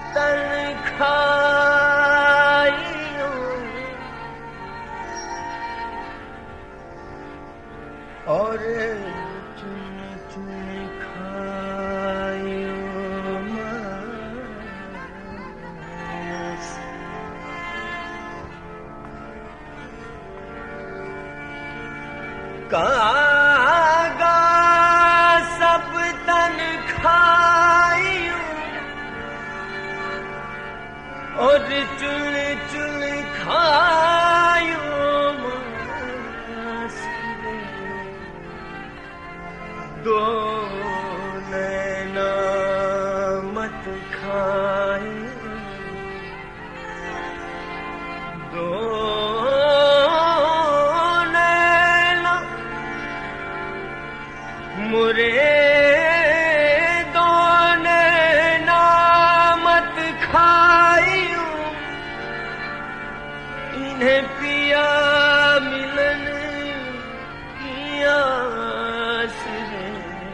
तन खाइयो और चुन चुन खाइयो मांस। कागा सब तन खाइयो और चुन चुन खाइयो मांस। दो नैना मत खाइयो, दो नैना मुरे दो नैना मत खाइयो। इन्हें पिया मिलन की आस है,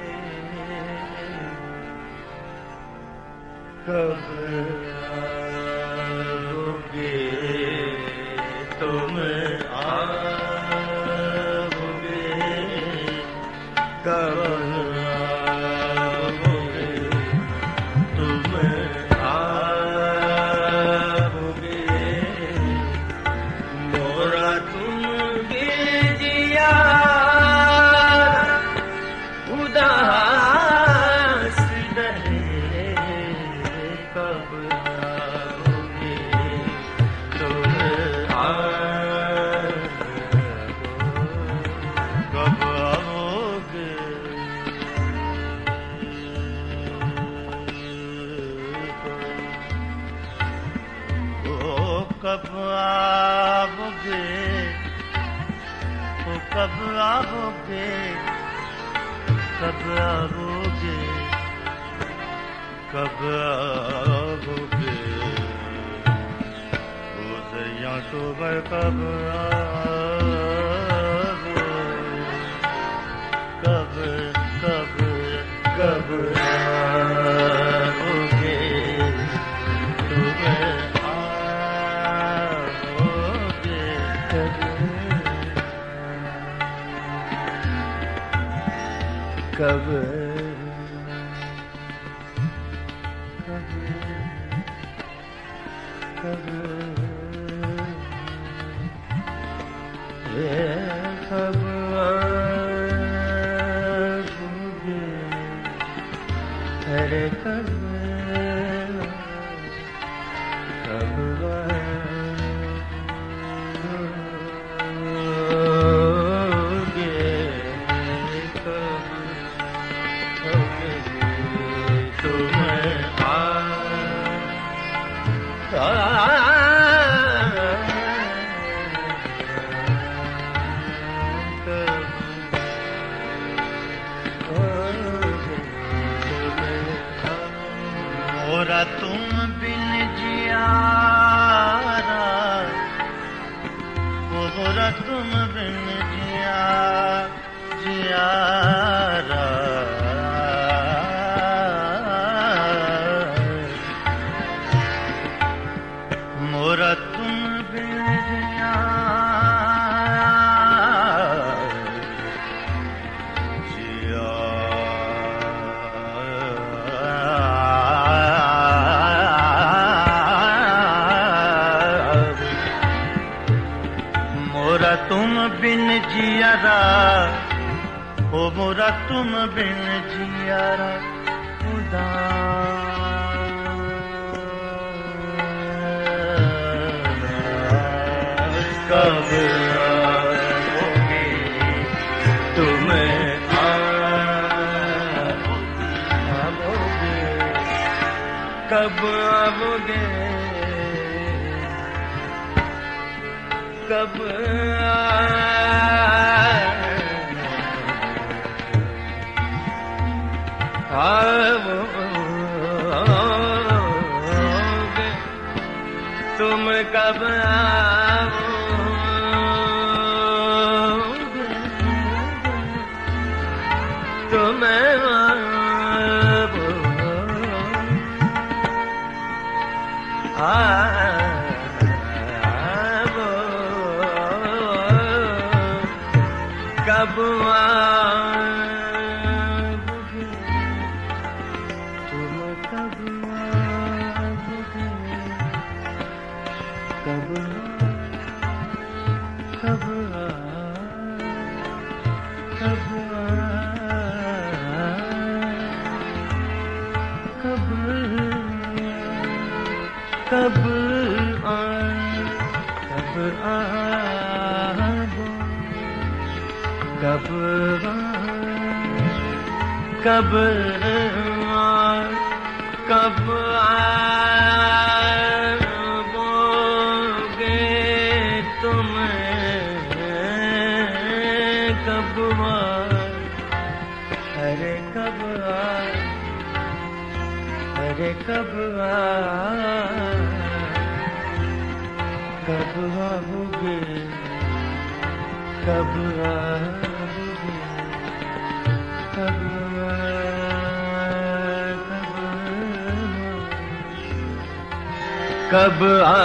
कब आओगे तुम आओगे, कब आओगे तुम आओगे। मोरा तुम गिरजिया उदास रहे, कब आओगे तुम आओगे, कब आओगे। ओ कब आओगे, ओ कब आओगे, कब आओगे, कब आओगे। ओ सैया तो मैं कब आओगे, कब कब कब आओगे तुम आओगे, कब कब कब ये कब आओगे, अरे कब कब आओगे, कब आओगे तुम मोरा तुम बिन जियारा, मोरा तुम बिन जियारा। मोरा तुम बिन तुम बिन जियारा, ओ मोरा तुम बिन जियारा उदास। कब आओगे तुम आओगे, कब आओगे, कब आओगे तुम, कब आओगे तुम, कब आओगे तुम, कब आओगे, कब कब कब कब कब कब कब कब आओगे तुम, कब अरे कब अरे कब आओगे, कब आओगे, कब कब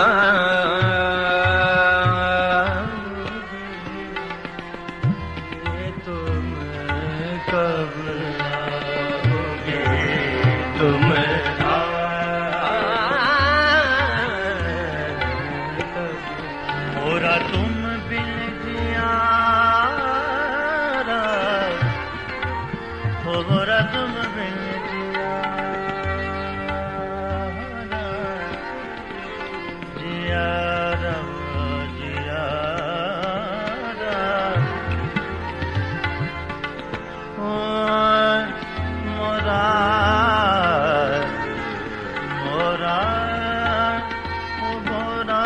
आओगे तुम, कब आओगे तुम, मोरा तुम बिन जियारा, मोरा तुम बिन जियारा, जियारा ओ मोरा मोरा मोरा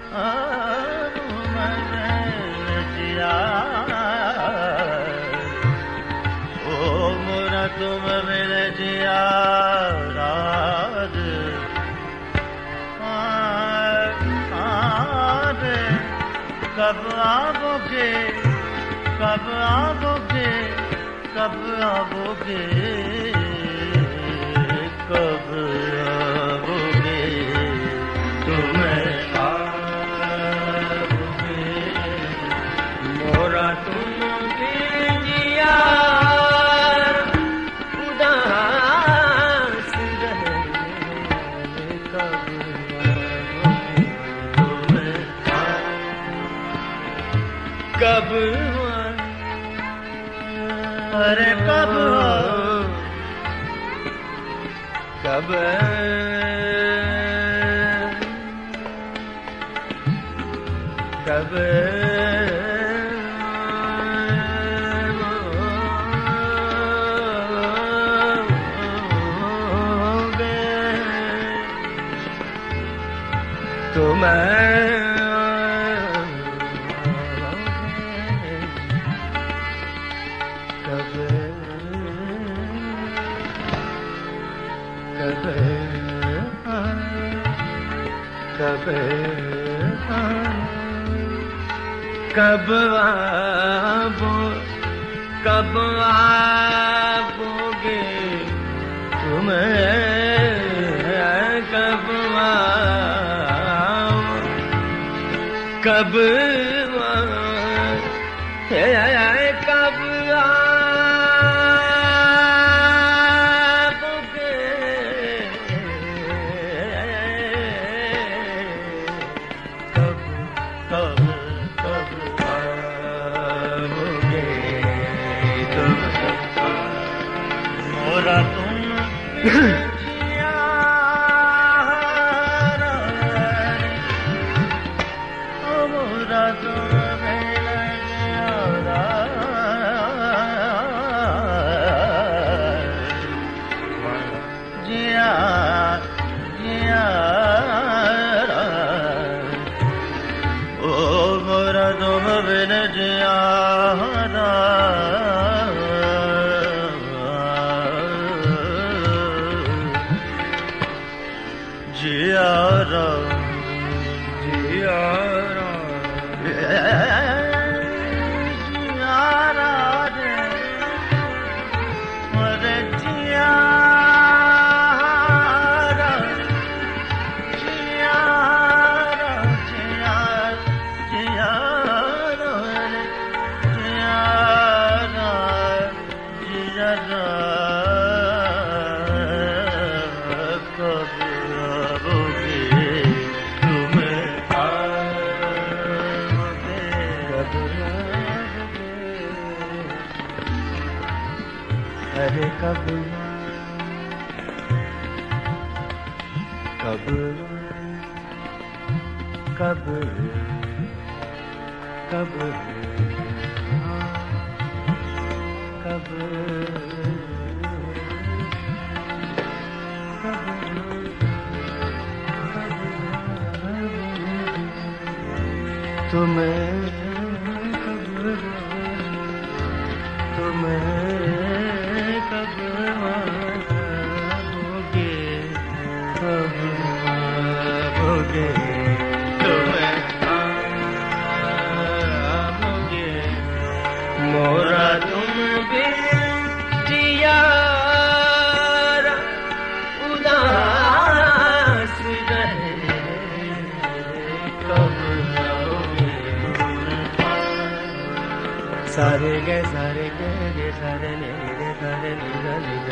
तुम मिल जिया राज, कब आओगे, कब आओगे, कब आओगे, कब आओगे तुम आओगे, मोरा तुम जिया कब अरे कब कब कब तुम कब आओगे तुम, कब आओ, कब कब आओगे, कब कब कब आओगे तुम, मोरा तुम जिया कब कब कब तुम्हें कब आओगे तुम्हें आओगे मोरा तुम भी जिया उदास रहे कब आओगे सारे गे सारे ने रे सारे नि गा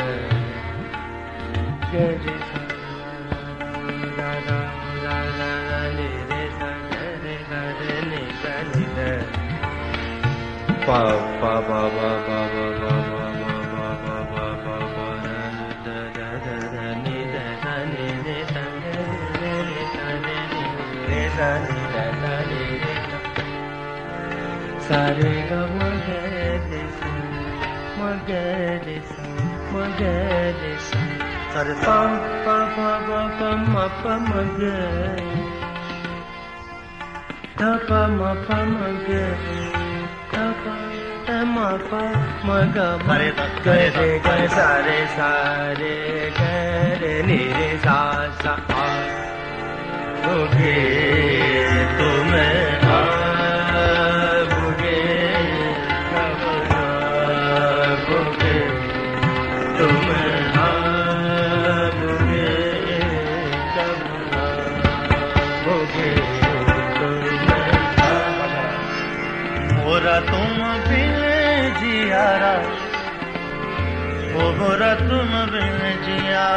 गे रे सा ला ला ला ला ला रे सा रे गा रे नि गा नि गा pa pa ba ba ba ba ba ba ba ba ba ba ba da da da da ni da da ni re sa re sa re re sa ni da da ni re sa re ga ma ga re sa ma ga re sa ma ga re sa sa re pa pa pa pa pa ma ga ta pa ma ga ma pa ma ga ma ga re ga sa re ga re ni re sa sa आओगे तुम्हें आओगे कब आओगे तुम्हें आओगे कब आओगे मोरा तुम बिन जियारा मोरा तुम बिन जिया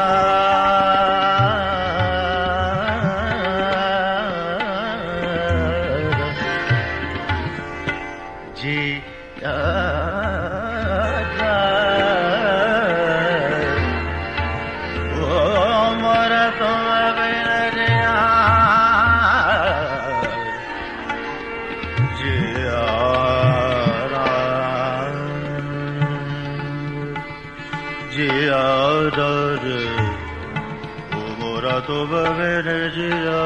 तो बगैर जिया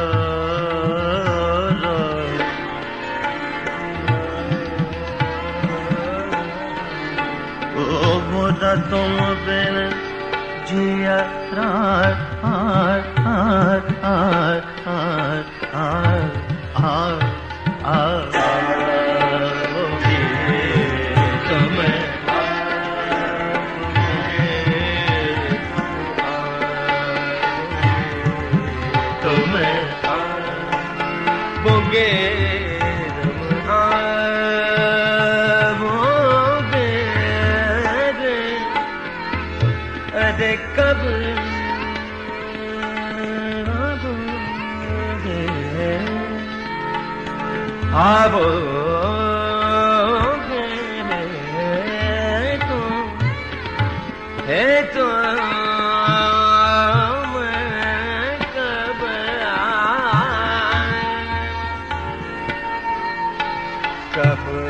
ओ मोरा तुम बिन जिया कब आओगे है तो मैं कब कब